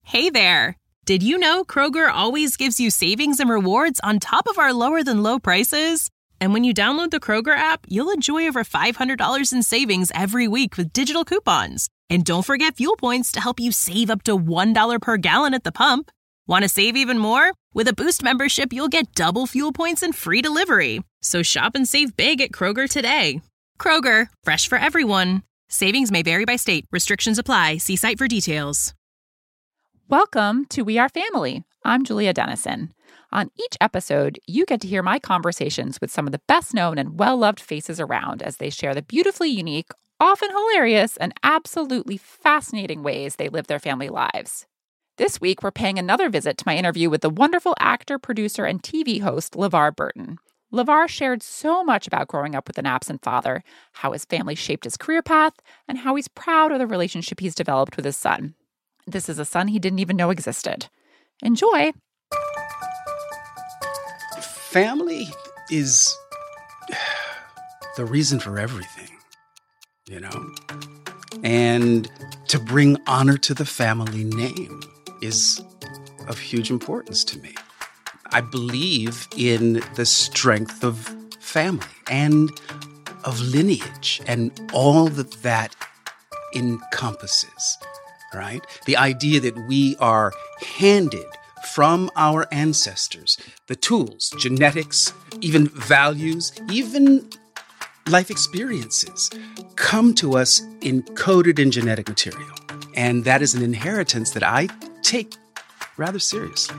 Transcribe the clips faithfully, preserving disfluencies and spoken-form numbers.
Hey there! Did you know Kroger always gives you savings and rewards on top of our lower-than-low prices? And when you download the Kroger app, you'll enjoy over five hundred dollars in savings every week with digital coupons. And don't forget fuel points to help you save up to one dollar per gallon at the pump. Want to save even more? With a Boost membership, you'll get double fuel points and free delivery. So shop and save big at Kroger today. Kroger, fresh for everyone. Savings may vary by state. Restrictions apply. See site for details. Welcome to We Are Family. I'm Julia Dennison. On each episode, you get to hear my conversations with some of the best-known and well-loved faces around as they share the beautifully unique, often hilarious, and absolutely fascinating ways they live their family lives. This week, we're paying another visit to my interview with the wonderful actor, producer, and T V host LeVar Burton. LeVar shared so much about growing up with an absent father, how his family shaped his career path, and how he's proud of the relationship he's developed with his son. This is a son he didn't even know existed. Enjoy! Family is the reason for everything, you know? And to bring honor to the family name is of huge importance to me. I believe in the strength of family and of lineage and all that that encompasses, right? The idea that we are handed from our ancestors the tools, genetics, even values, even life experiences come to us encoded in genetic material. And that is an inheritance that I take rather seriously.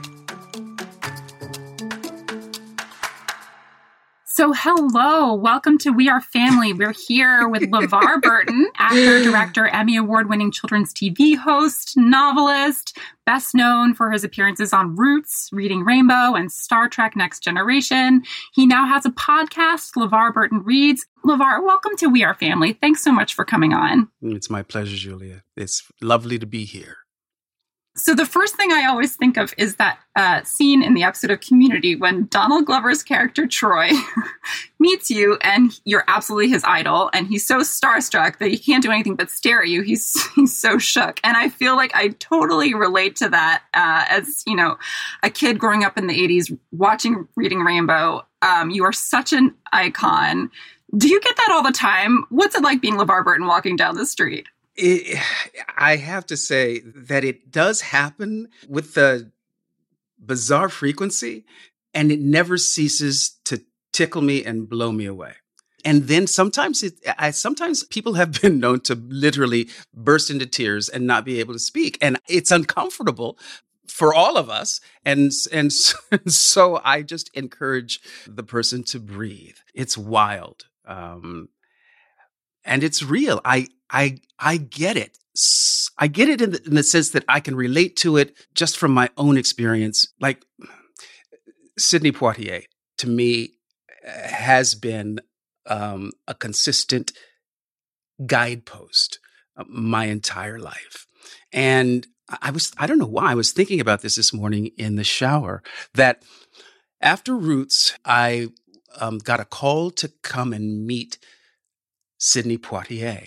So hello, welcome to We Are Family. We're here with LeVar Burton, actor, director, Emmy Award-winning children's T V host, novelist, best known for his appearances on Roots, Reading Rainbow, and Star Trek Next Generation. He now has a podcast, LeVar Burton Reads. LeVar, welcome to We Are Family. Thanks so much for coming on. It's my pleasure, Julia. It's lovely to be here. So the first thing I always think of is that uh, scene in the episode of Community when Donald Glover's character Troy meets you and you're absolutely his idol and he's so starstruck that he can't do anything but stare at you. He's he's so shook. And I feel like I totally relate to that uh, as, you know, a kid growing up in the eighties watching Reading Rainbow. Um, you are such an icon. Do you get that all the time? What's it like being LeVar Burton walking down the street? It, I have to say that it does happen with the bizarre frequency, and it never ceases to tickle me and blow me away. And then sometimes it, I, sometimes people have been known to literally burst into tears and not be able to speak. And it's uncomfortable for all of us. And, and so I just encourage the person to breathe. It's wild. Um, and it's real. I, I, I get it. I get it in the, in the sense that I can relate to it just from my own experience. Like Sidney Poitier, to me, has been um, a consistent guidepost uh, my entire life. And I was, I don't know why, I was thinking about this this morning in the shower, that after Roots, I um, got a call to come and meet Sidney Poitier.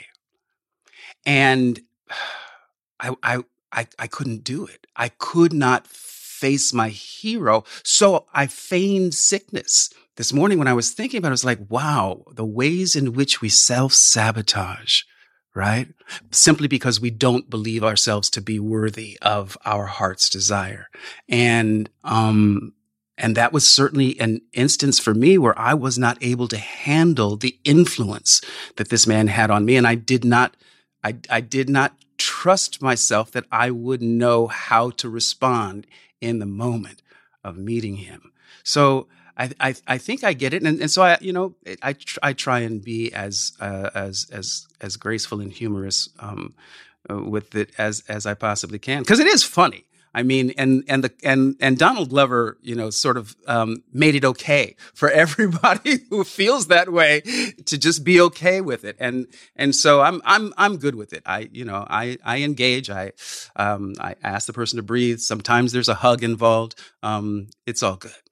And I, I, I, I couldn't do it. I could not face my hero. So I feigned sickness. This morning when I was thinking about it, I was like, wow, the ways in which we self-sabotage, right? Simply because we don't believe ourselves to be worthy of our heart's desire. And, um, and that was certainly an instance for me where I was not able to handle the influence that this man had on me. And I did not, I, I did not trust myself that I would know how to respond in the moment of meeting him. So I, I, I think I get it. And, and so I, you know, I, tr- I try and be as, uh, as, as, as graceful and humorous, um, uh, with it as, as I possibly can. Cause it is funny. I mean, and, and the, and, and Donald Glover, you know, sort of, um, made it okay for everybody who feels that way to just be okay with it. And, and so I'm, I'm, I'm good with it. I, you know, I, I engage. I, um, I ask the person to breathe. Sometimes there's a hug involved. Um, it's all good.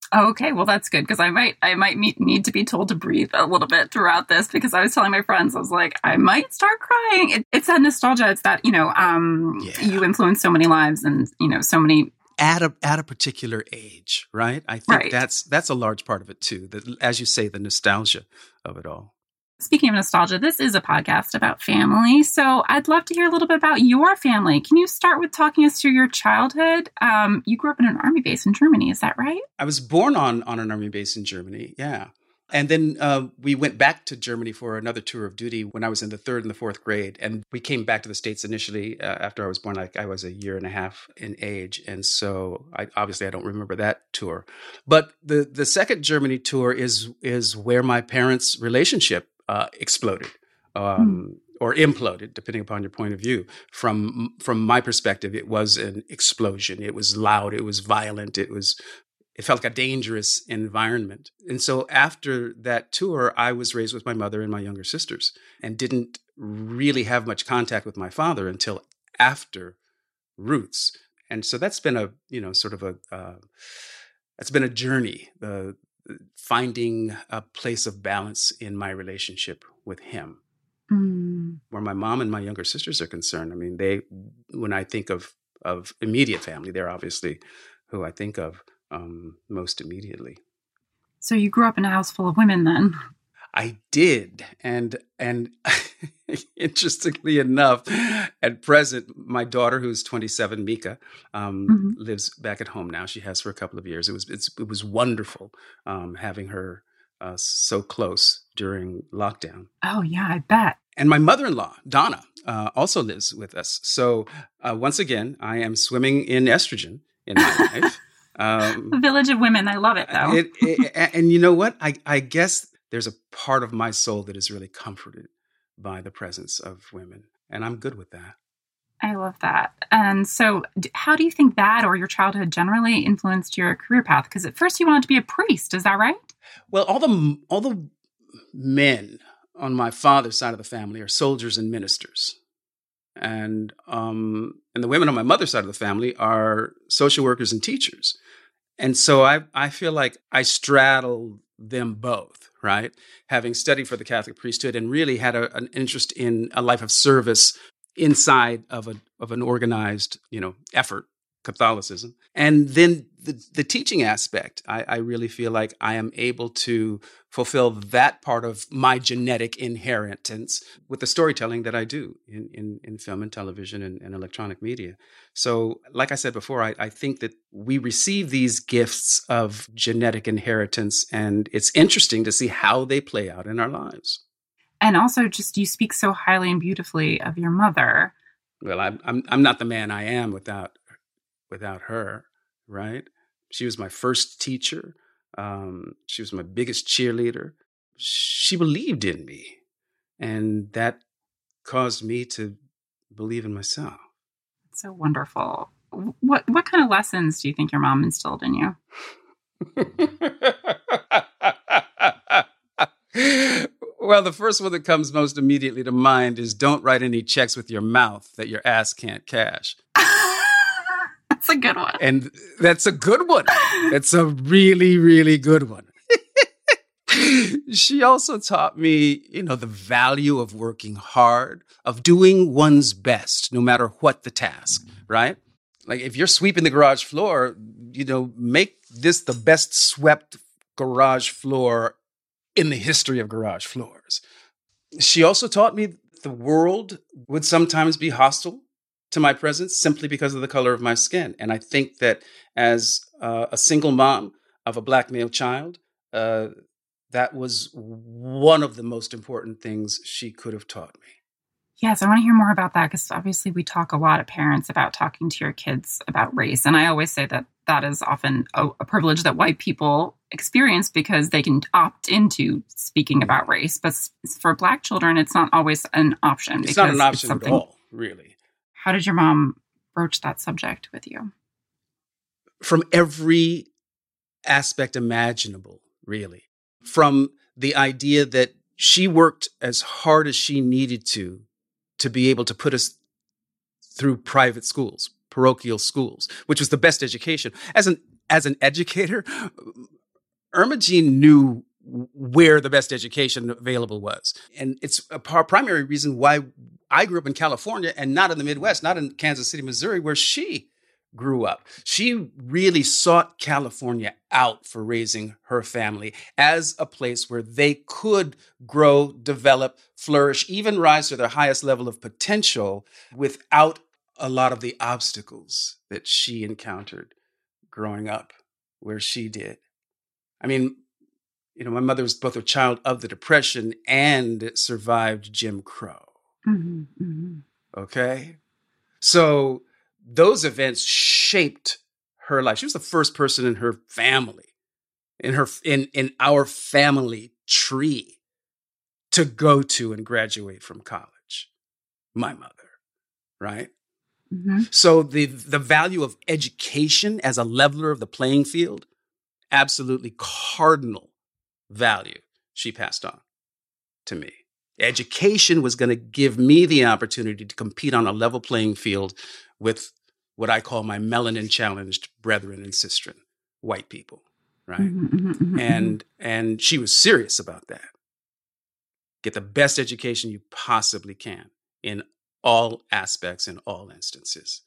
Okay, well that's good because I might I might meet, need to be told to breathe a little bit throughout this because I was telling my friends I was like I might start crying. It, it's that nostalgia. It's that you know um, Yeah. you influence so many lives and you know so many at a at a particular age, right? I think Right. that's that's a large part of it too. The, as you say, the nostalgia of it all. Speaking of nostalgia, this is a podcast about family. So I'd love to hear a little bit about your family. Can you start with talking us through your childhood? Um, you grew up in an army base in Germany, is that right? I was born on on an army base in Germany, yeah. And then uh, we went back to Germany for another tour of duty when I was in the third and the fourth grade. And we came back to the States initially uh, after I was born, like I was a year and a half in age. And so I, obviously I don't remember that tour. But the, the second Germany tour is is where my parents' relationship uh, exploded. Um, mm. Or imploded, depending upon your point of view. From from my perspective, it was an explosion. It was loud. It was violent. It was It felt like a dangerous environment. And so after that tour, I was raised with my mother and my younger sisters and didn't really have much contact with my father until after Roots. And so that's been a, you know, sort of a, uh, that's been a journey, uh, finding a place of balance in my relationship with him. Mm. Where my mom and my younger sisters are concerned, I mean, they, when I think of, of immediate family, they're obviously who I think of. Um, most immediately. So you grew up in a house full of women then? I did. And and interestingly enough, at present, my daughter, who's twenty-seven, Mika, um, mm-hmm. lives back at home now. She has for a couple of years. It was it's, it was wonderful um, having her uh, so close during lockdown. Oh, yeah, I bet. And my mother-in-law, Donna, uh, also lives with us. So uh, once again, I am swimming in estrogen in my life. Um, a village of women. I love it, though. it, it, and you know what? I, I guess there's a part of my soul that is really comforted by the presence of women. And I'm good with that. I love that. And so how do you think that or your childhood generally influenced your career path? Because at first you wanted to be a priest. Is that right? Well, all the all the men on my father's side of the family are soldiers and ministers. And um, and the women on my mother's side of the family are social workers and teachers. And so I, I feel like I straddle them both, right? Having studied for the Catholic priesthood and really had a, an interest in a life of service inside of a of an organized, you know, effort, Catholicism. And then the, the teaching aspect, I, I really feel like I am able to fulfill that part of my genetic inheritance with the storytelling that I do in, in, in film and television and, and electronic media. So like I said before, I, I think that we receive these gifts of genetic inheritance, and it's interesting to see how they play out in our lives. And also just you speak so highly and beautifully of your mother. Well, I'm I'm, I'm not the man I am without without her, right? She was my first teacher. Um, she was my biggest cheerleader. She believed in me, and that caused me to believe in myself. So wonderful. What what kind of lessons do you think your mom instilled in you? Well, the first one that comes most immediately to mind is don't write any checks with your mouth that your ass can't cash. That's a good one. And that's a good one. It's a really, really good one. She also taught me, you know, the value of working hard, of doing one's best, no matter what the task, right? Like if you're sweeping the garage floor, you know, make this the best swept garage floor in the history of garage floors. She also taught me the world would sometimes be hostile to my presence simply because of the color of my skin. And I think that as uh, a single mom of a Black male child, uh, that was one of the most important things she could have taught me. Yes, I want to hear more about that because obviously we talk a lot of parents about talking to your kids about race. And I always say that that is often a, a privilege that white people experience because they can opt into speaking about race. But for Black children, it's not always an option. It's not an option at all, really. How did your mom broach that subject with you? From every aspect imaginable, really. From the idea that she worked as hard as she needed to to be able to put us through private schools, parochial schools, which was the best education. As an as an educator, Irma Jean knew where the best education available was. And it's a par- primary reason why I grew up in California and not in the Midwest, not in Kansas City, Missouri, where she grew up. She really sought California out for raising her family as a place where they could grow, develop, flourish, even rise to their highest level of potential without a lot of the obstacles that she encountered growing up where she did. I mean, you know, my mother was both a child of the Depression and survived Jim Crow. Mm-hmm, mm-hmm. Okay? So those events shaped her life. She was the first person in her family, in her in, in our family tree, to go to and graduate from college. My mother, right? Mm-hmm. So the the value of education as a leveler of the playing field, absolutely cardinal value she passed on to me. Education was going to give me the opportunity to compete on a level playing field with what I call my melanin-challenged brethren and sistren, white people, right? Mm-hmm, mm-hmm, mm-hmm, and and she was serious about that. Get the best education you possibly can in all aspects, in all instances.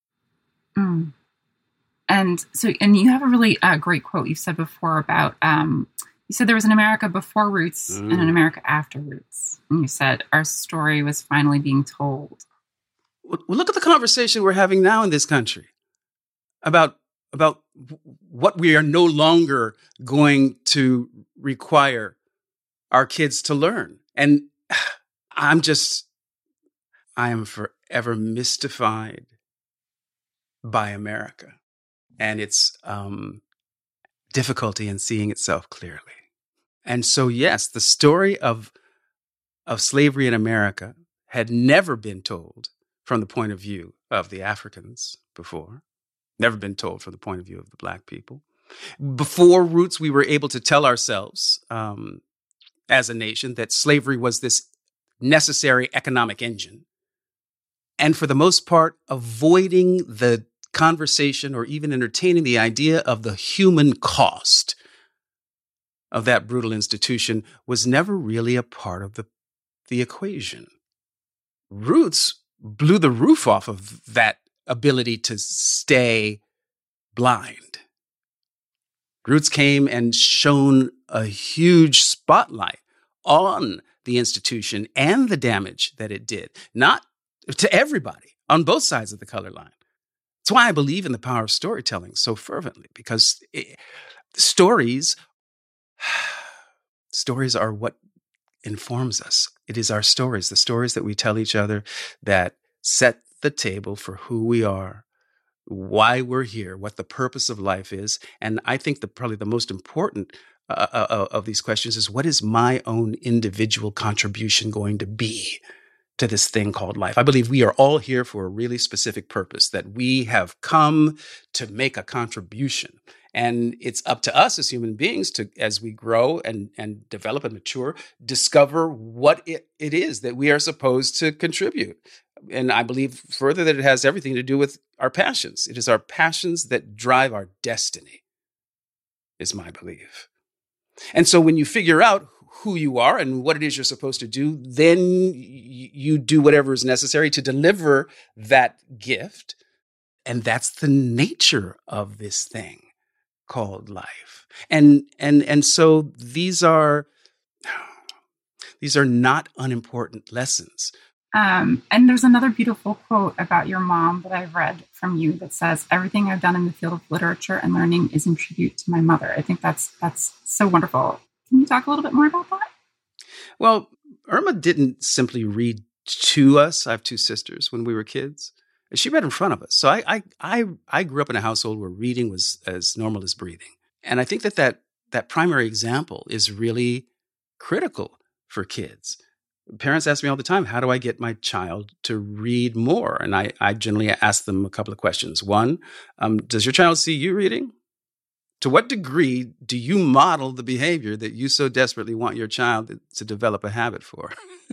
Mm. And so, and you have a really uh, great quote you've said before about, um, you said there was an America before Roots Mm. and an America after Roots. And you said our story was finally being told. Well, look at the conversation we're having now in this country about, about what we are no longer going to require our kids to learn. And I'm just, I am forever mystified by America and its um, difficulty in seeing itself clearly. And so, yes, the story of of slavery in America had never been told from the point of view of the Africans before, never been told from the point of view of the Black people. Before Roots, we were able to tell ourselves um, as a nation that slavery was this necessary economic engine. And for the most part, avoiding the conversation or even entertaining the idea of the human cost of that brutal institution was never really a part of the, the equation. Roots blew the roof off of that ability to stay blind. Roots came and shone a huge spotlight on the institution and the damage that it did, not to everybody on both sides of the color line. That's why I believe in the power of storytelling so fervently, because it, stories, stories are what informs us. It is our stories, the stories that we tell each other that set the table for who we are, why we're here, what the purpose of life is. And I think the probably the most important uh, uh, of these questions is, what is my own individual contribution going to be to this thing called life? I believe we are all here for a really specific purpose, that we have come to make a contribution. And it's up to us as human beings to, as we grow and, and develop and mature, discover what it, it is that we are supposed to contribute. And I believe further that it has everything to do with our passions. It is our passions that drive our destiny, is my belief. And so when you figure out who you are and what it is you're supposed to do, then you do whatever is necessary to deliver that gift. And that's the nature of this thing called life. And and and so these are these are not unimportant lessons. Um, and there's another beautiful quote about your mom that I've read from you that says, "Everything I've done in the field of literature and learning is in tribute to my mother." I think that's that's so wonderful. Can you talk a little bit more about that? Well, Irma didn't simply read to us. I have two sisters when we were kids. She read in front of us. So I, I, I, I grew up in a household where reading was as normal as breathing. And I think that that, that primary example is really critical for kids. Parents ask me all the time, how do I get my child to read more? And I, I generally ask them a couple of questions. One, um, does your child see you reading? To what degree do you model the behavior that you so desperately want your child to, to develop a habit for?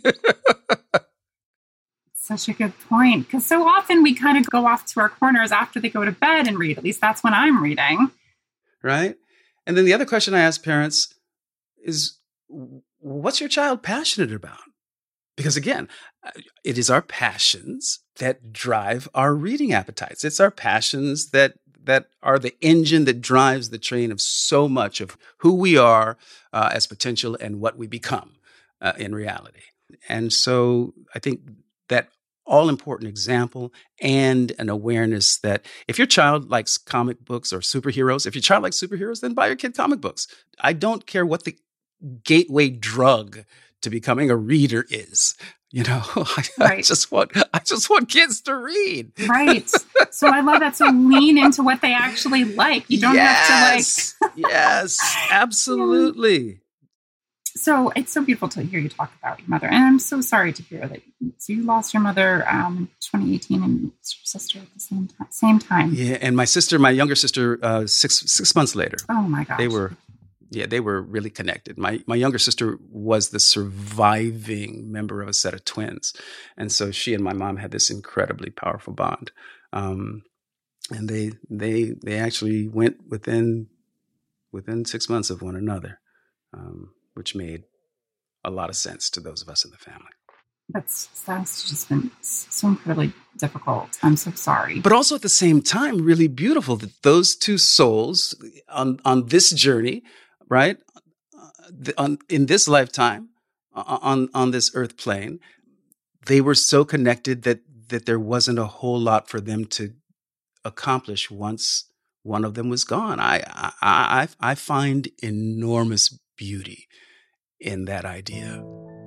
Such a good point. Because so often we kind of go off to our corners after they go to bed and read. At least that's when I'm reading. Right? And then the other question I ask parents is, what's your child passionate about? Because again, it is our passions that drive our reading appetites. It's our passions that that are the engine that drives the train of so much of who we are uh, as potential and what we become uh, in reality. And so I think that all-important example and an awareness that if your child likes comic books or superheroes, if your child likes superheroes, then buy your kid comic books. I don't care what the gateway drug to becoming a reader is. You know, I, right. I just want I just want kids to read. Right. So I love that. So lean into what they actually like. You don't yes. have to like. Yes, absolutely. Yeah. So it's so beautiful to hear you talk about your mother. And I'm so sorry to hear that so you lost your mother um, in twenty eighteen and your sister at the same time. Same time. Yeah, and my sister, my younger sister, uh, six six months later. Oh my gosh. They were Yeah, they were really connected. My my younger sister was the surviving member of a set of twins. And so she and my mom had this incredibly powerful bond. Um, and they they they actually went within within six months of one another, um, which made a lot of sense to those of us in the family. That's that's just been so incredibly difficult. I'm so sorry. But also at the same time, really beautiful that those two souls on on this journey, right, uh, on, in this lifetime, uh, on on this earth plane, they were so connected that that there wasn't a whole lot for them to accomplish once one of them was gone. I I I, I find enormous beauty in that idea.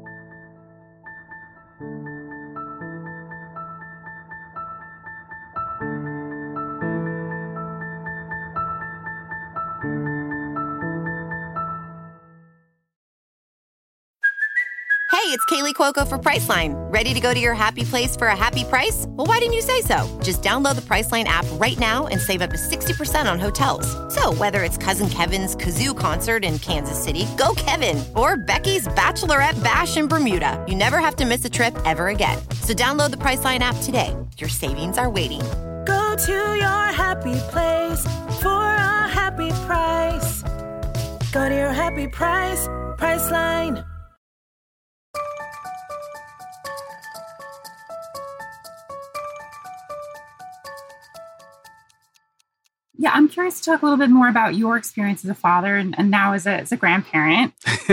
Hey, it's Kaylee Cuoco for Priceline. Ready to go to your happy place for a happy price? Well, why didn't you say so? Just download the Priceline app right now and save up to sixty percent on hotels. So whether it's Cousin Kevin's Kazoo Concert in Kansas City, go Kevin, or Becky's Bachelorette Bash in Bermuda, you never have to miss a trip ever again. So download the Priceline app today. Your savings are waiting. Go to your happy place for a happy price. Go to your happy price, Priceline. Yeah, I'm curious to talk a little bit more about your experience as a father and, and now as a, as a grandparent.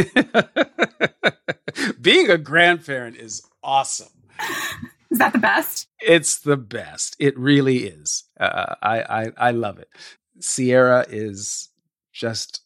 Being a grandparent is awesome. Is that the best? It's the best. It really is. Uh, I, I I love it. Sierra is just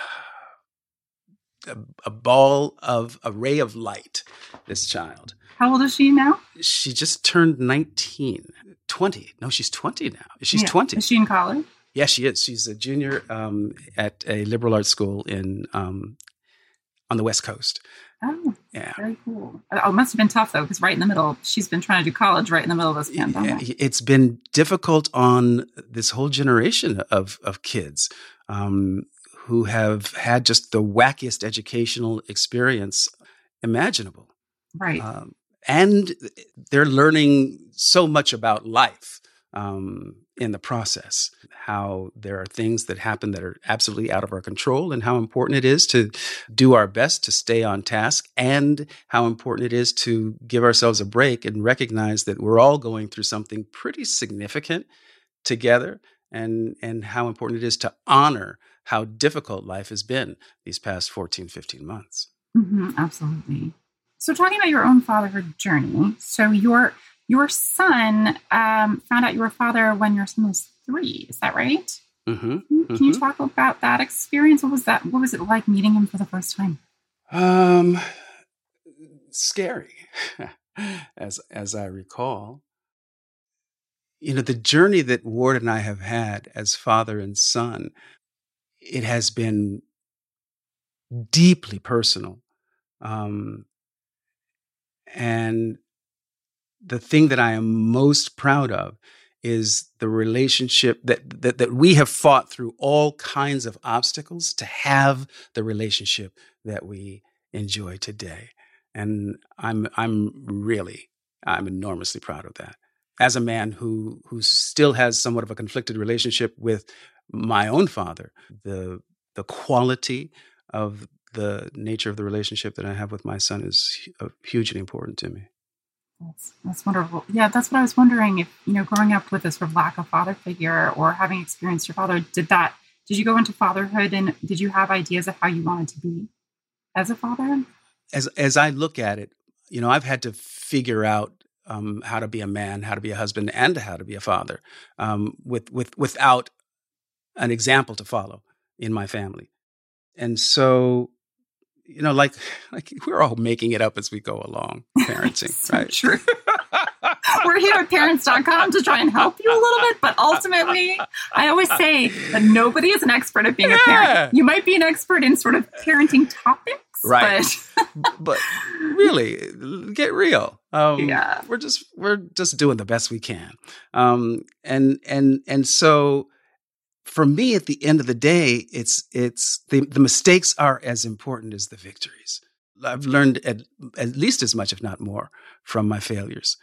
a, a ball of a ray of light. This child. How old is she now? She just turned nineteen. twenty. No, she's twenty now. She's yeah. twenty. Is she in college? Yeah, she is. She's a junior um, at a liberal arts school in um, on the West Coast. Oh, yeah, very cool. Oh, it must have been tough though, because right in the middle, she's been trying to do college right in the middle of this pandemic. It's been difficult on this whole generation of of kids um, who have had just the wackiest educational experience imaginable. Right, um, and they're learning so much about life. Um, in the process, how there are things that happen that are absolutely out of our control, and how important it is to do our best to stay on task, and how important it is to give ourselves a break and recognize that we're all going through something pretty significant together, and and how important it is to honor how difficult life has been these past fourteen, fifteen months. Mm-hmm, absolutely. So talking about your own fatherhood journey, so your Your son um, found out you were a father when your son was three. Is that right? Mm-hmm. Can mm-hmm. you talk about that experience? What was that? What was it like meeting him for the first time? Um, scary, as as I recall. You know, the journey that Ward and I have had as father and son, it has been deeply personal, um, and the thing that I am most proud of is the relationship that, that that we have fought through all kinds of obstacles to have the relationship that we enjoy today. And I'm I'm really, I'm enormously proud of that. As a man who who still has somewhat of a conflicted relationship with my own father, the the quality of the nature of the relationship that I have with my son is hu- hugely important to me. That's, that's wonderful. Yeah, that's what I was wondering. If, you know, growing up with a sort of lack of father figure or having experienced your father, did that, did you go into fatherhood and did you have ideas of how you wanted to be as a father? As as I look at it, you know, I've had to figure out um, how to be a man, how to be a husband, and how to be a father um, with with without an example to follow in my family. And so, you know, like like we're all making it up as we go along, parenting, so right? True. We're here at parents dot com to try and help you a little bit, but ultimately, I always say that nobody is an expert at being Yeah. a parent. You might be an expert in sort of parenting topics, Right. but But really, get real. Um, Yeah. We're just we're just doing the best we can. Um, and and and so for me, at the end of the day, it's it's the, the mistakes are as important as the victories. I've learned at, at least as much, if not more, from my failures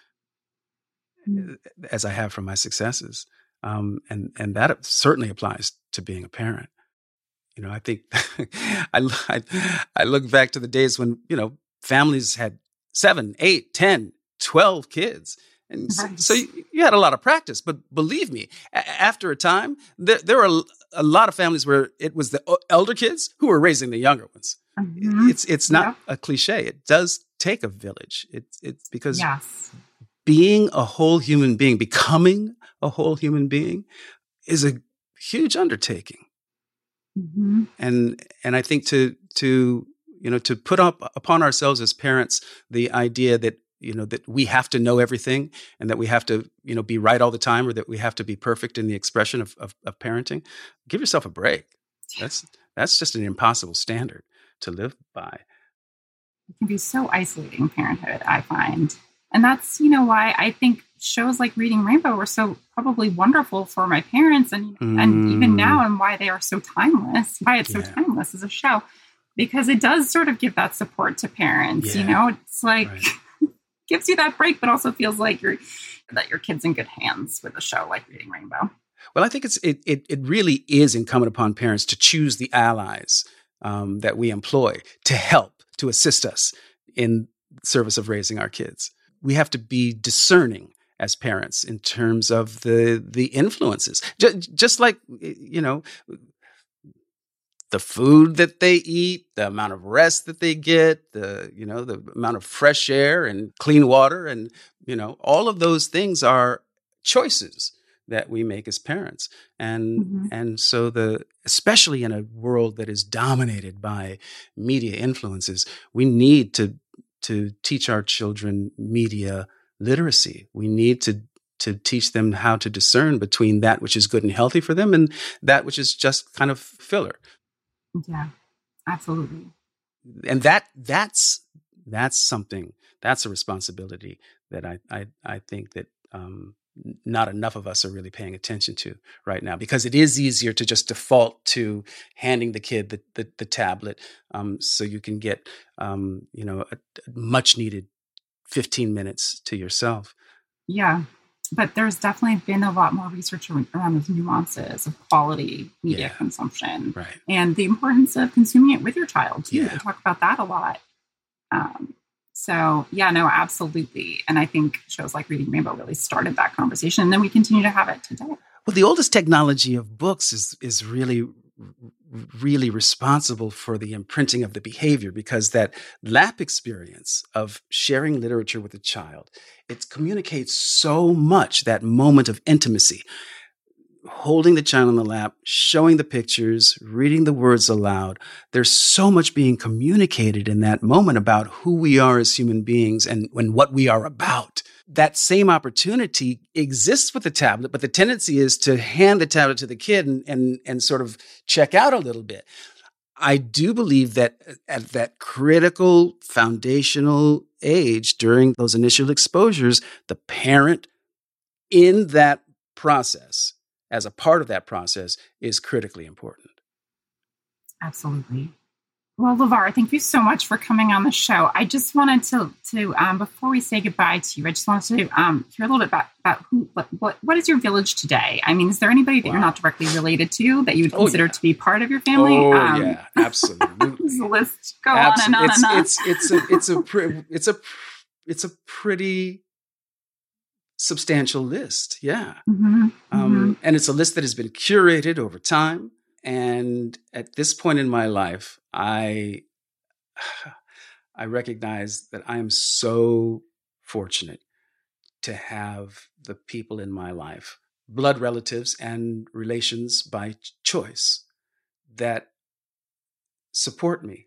Mm. as I have from my successes. Um, and and that certainly applies to being a parent. You know, I think I, I I look back to the days when, you know, families had seven, eight, ten, twelve kids. And so, Right. so you, you had a lot of practice. But believe me, a- after a time, there, there were a, a lot of families where it was the o- elder kids who were raising the younger ones. Mhm. It's it's not Yep. a cliche. It does take a village. It's it's because Yes. being a whole human being, becoming a whole human being, is a huge undertaking. Mhm. And and I think to to you know to put up upon ourselves as parents the idea that you know that we have to know everything and that we have to you know be right all the time, or that we have to be perfect in the expression of of, of parenting, give yourself a break. That's that's just an impossible standard to live by. It can be so isolating, parenthood, I find. And that's, you know, why I think shows like Reading Rainbow were so probably wonderful for my parents and, and even Mm. now, and why they are so timeless, why it's Yeah. so timeless as a show, because it does sort of give that support to parents. You Yeah. know, it's like, Right. gives you that break, but also feels like you're, that your kid's in good hands with a show like Reading Rainbow. Well, I think it's it it, it really is incumbent upon parents to choose the allies um, that we employ to help, to assist us in service of raising our kids. We have to be discerning as parents in terms of the the influences, just, just like you know. The food that they eat, the amount of rest that they get, the you know the amount of fresh air and clean water, and you know all of those things are choices that we make as parents. And Mhm. and so the especially in a world that is dominated by media influences, we need to to teach our children media literacy. We need to to teach them how to discern between that which is good and healthy for them and that which is just kind of filler. Yeah, absolutely. And that that's that's something that's a responsibility that I I, I think that um, n- not enough of us are really paying attention to right now, because it is easier to just default to handing the kid the the, the tablet um, so you can get um, you know a, a much needed fifteen minutes to yourself. Yeah. But there's definitely been a lot more research around those nuances of quality media Yeah. consumption Right. and the importance of consuming it with your child, too. Yeah. We talk about that a lot. Um, so, yeah, no, absolutely. And I think shows like Reading Rainbow really started that conversation. And then we continue to have it today. Well, the oldest technology of books is is really, really responsible for the imprinting of the behavior, because that lap experience of sharing literature with a child, it communicates so much, that moment of intimacy. Holding the child on the lap, showing the pictures, reading the words aloud. There's so much being communicated in that moment about who we are as human beings and, and what we are about. That same opportunity exists with the tablet, but the tendency is to hand the tablet to the kid and, and, and sort of check out a little bit. I do believe that at that critical foundational age, during those initial exposures, the parent in that process, as a part of that process, is critically important. Absolutely. Well, LeVar, thank you so much for coming on the show. I just wanted to, to um, before we say goodbye to you, I just wanted to um, hear a little bit about, about who, what, what, what is your village today? I mean, is there anybody that wow. you're not directly related to that you would consider oh, yeah. to be part of your family? Oh, um, yeah, absolutely. The list go Absol- on and on it's, and on. It's, it's, a, it's, a pre- it's, a, it's a pretty substantial list, yeah. Mm-hmm. Um, mm-hmm. And it's a list that has been curated over time. And at this point in my life, I I recognize that I am so fortunate to have the people in my life, blood relatives and relations by choice, that support me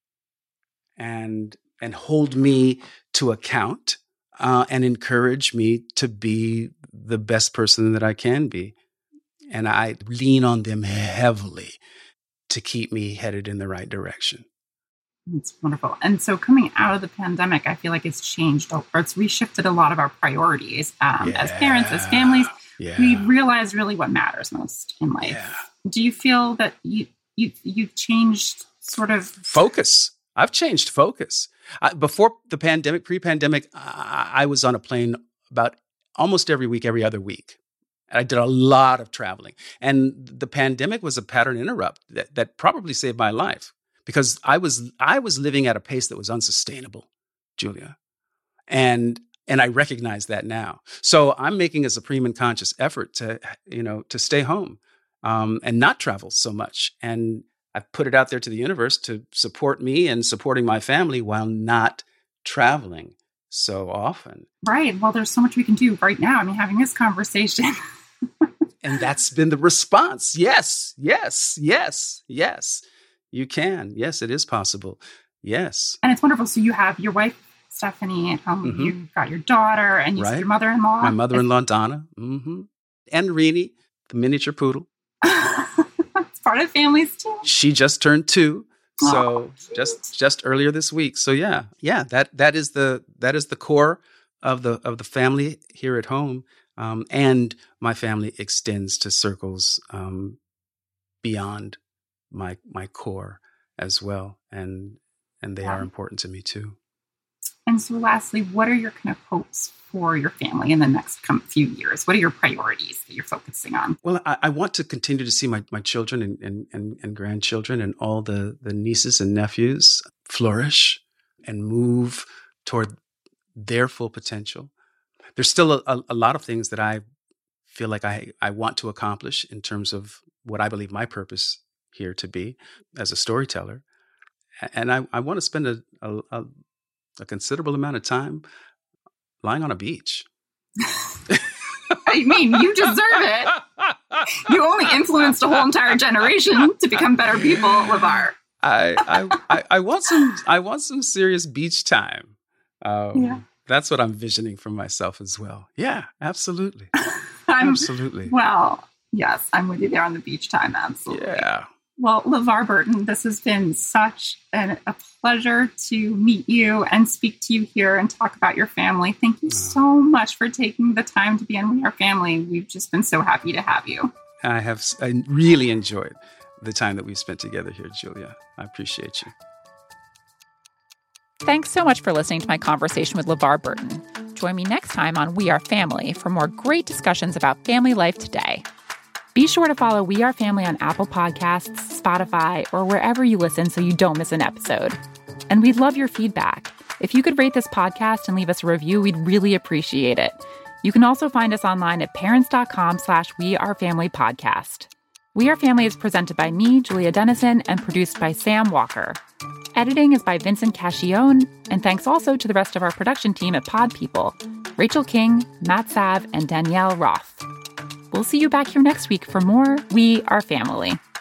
and and hold me to account uh, and encourage me to be the best person that I can be. And I lean on them heavily to keep me headed in the right direction. It's wonderful. And so coming out of the pandemic, I feel like it's changed, or it's reshifted a lot of our priorities um, yeah. as parents, as families. Yeah. We realize really what matters most in life. Yeah. Do you feel that you, you, you've changed sort of... Focus. I've changed focus. I, before the pandemic, pre-pandemic, I, I was on a plane about almost every week, every other week. I did a lot of traveling. And the pandemic was a pattern interrupt that, that probably saved my life because I was I was living at a pace that was unsustainable, Julia. And and I recognize that now. So I'm making a supreme and conscious effort to, you know, to stay home um, and not travel so much. And I've put it out there to the universe to support me and supporting my family while not traveling so often. Right. Well, there's so much we can do right now. I mean, having this conversation. And that's been the response. Yes, yes, yes, yes. You can. Yes, it is possible. Yes. And it's wonderful. So you have your wife, Stephanie, at home. Mm-hmm. You've got your daughter and you right. your mother-in-law. My mother-in-law, Donna. Mm-hmm. And Rini, the miniature poodle. It's part of families too. She just turned two. So oh, just just earlier this week. So yeah, yeah, that that is the that is the core of the of the family here at home. Um, and my family extends to circles um, beyond my my core as well, and and they yeah. are important to me too. And so, lastly, what are your kind of hopes for your family in the next few years? What are your priorities that you're focusing on? Well, I, I want to continue to see my, my children and, and, and, and grandchildren and all the, the nieces and nephews flourish and move toward their full potential. There's still a, a, a lot of things that I feel like I, I want to accomplish in terms of what I believe my purpose here to be as a storyteller. And I, I want to spend a, a, a, a considerable amount of time lying on a beach. I mean, you deserve it. You only influenced a whole entire generation to become better people, LeVar. I, I, I, I want some. I want some serious beach time. Um, yeah. That's what I'm visioning for myself as well. Yeah, absolutely. Absolutely. Well, yes, I'm with you there on the beach time. Absolutely. Yeah. Well, LeVar Burton, this has been such an, a pleasure to meet you and speak to you here and talk about your family. Thank you so much for taking the time to be on We Are Family. We've just been so happy to have you. I have I really enjoyed the time that we've spent together here, Julia. I appreciate you. Thanks so much for listening to my conversation with LeVar Burton. Join me next time on We Are Family for more great discussions about family life today. Be sure to follow We Are Family on Apple Podcasts, Spotify, or wherever you listen so you don't miss an episode. And we'd love your feedback. If you could rate this podcast and leave us a review, we'd really appreciate it. You can also find us online at parents.com slash We Are Family Podcast. We Are Family is presented by me, Julia Dennison, and produced by Sam Walker. Editing is by Vincent Cacchione, and thanks also to the rest of our production team at Pod People, Rachel King, Matt Sav, and Danielle Roth. We'll see you back here next week for more We Are Family.